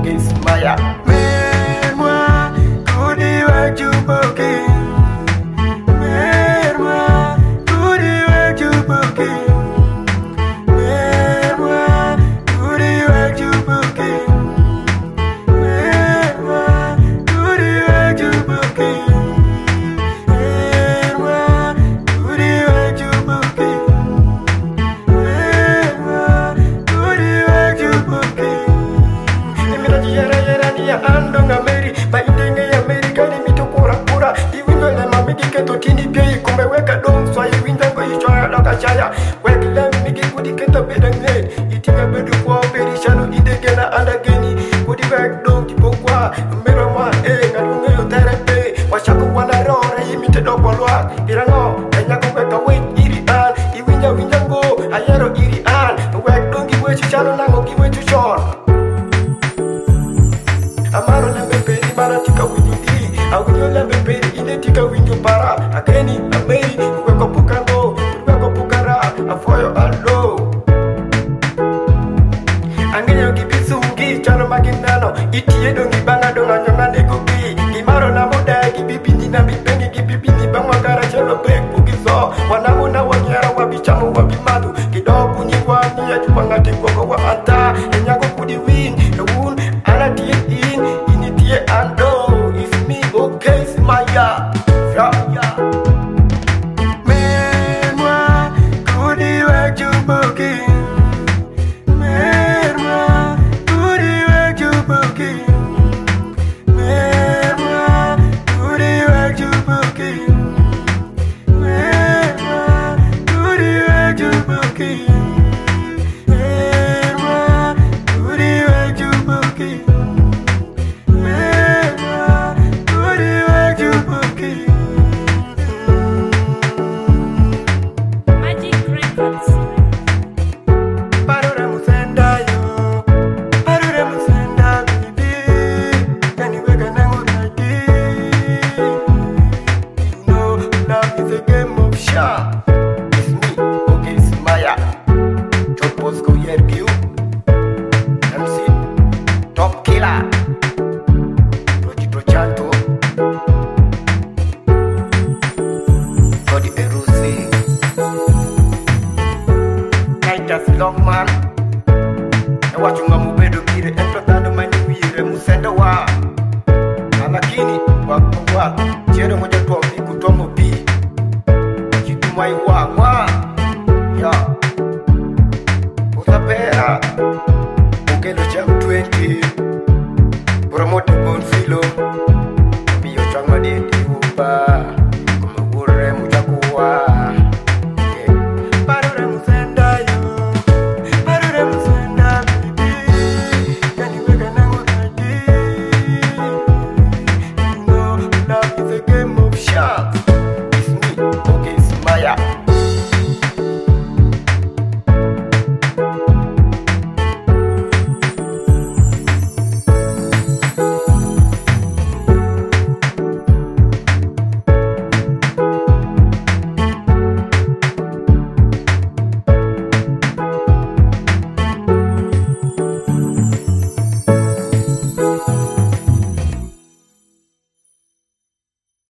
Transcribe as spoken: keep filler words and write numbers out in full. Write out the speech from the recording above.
Maya. Mets-moi, Goody Wag Juboki. Mets-moi, Goody Wag Juboki. Mets-moi, Goody Wag Juboki. Mets-moi, Goody Wag Juboki. Mets-moi, Goody Wag Juboki. Mets-moi, Goody Wag Juboki. Yara yara ni ya ando nga meri ba indenge ya meri kani mito kura kura iwinyo le mamidi keto tini pie kumbe weka dom so iwinja ko ichwa loka chaya wek le migi kudi keto bedenge itinga bedu kwa beri shano indege na anda geni kudi wek dom tipo kwa mero ma e ngalunge yo terepe washako wana rora imite dopo lwa irango enya ko weka wait iri an iwinja winja go ayero iri an wek dom giwe chano nango giwe chuchon Amaro lembe peri bara tika winyo di Awinyo lembe peri ine tika winyo para Akeni, ameri, uweko pukango Uweko pukara, afoyo alo Angenyo gibisungi, chano maginano Itie dongi banga donga nyonga negogi Gimaro na muda, gibibini na bipengi Gibibini bangwa gara chelo beku gizo Wanamu na wanyara wabichamu wabimadu Kidobu nyiwani ya jupanga tikoko wa anta Enyako kudi win, ewun, anatie in Initie ando, it's me, okay, it's Maya yeah, yeah. Mets-moi, Goody Wag Juboki. Mets-moi, Goody Wag Juboki. Mets-moi, Goody Wag Juboki. Mets-moi, Goody Wag Juboki. Mets-moi, Goody Wag Juboki. Mets-moi, Goody Wag Juboki. Magic Records. Parure musenda yo, parure musenda baby, yani weka nangu ready. You know love is a game of shot. It's me, okay, it's Maya. Chop Bosco Yergiu. M C, Top Killer. Rojito Chanto. Cody Erusi. Titus Longman. Na wachunga mubedo kire entro tando mani wire musenda wa. Alakini wako wa. Chere moja tuwa miku tomo pi. Chitumai wa wa. Ya. Usapera. Ukelo cha twenty. Promote Bonfilo.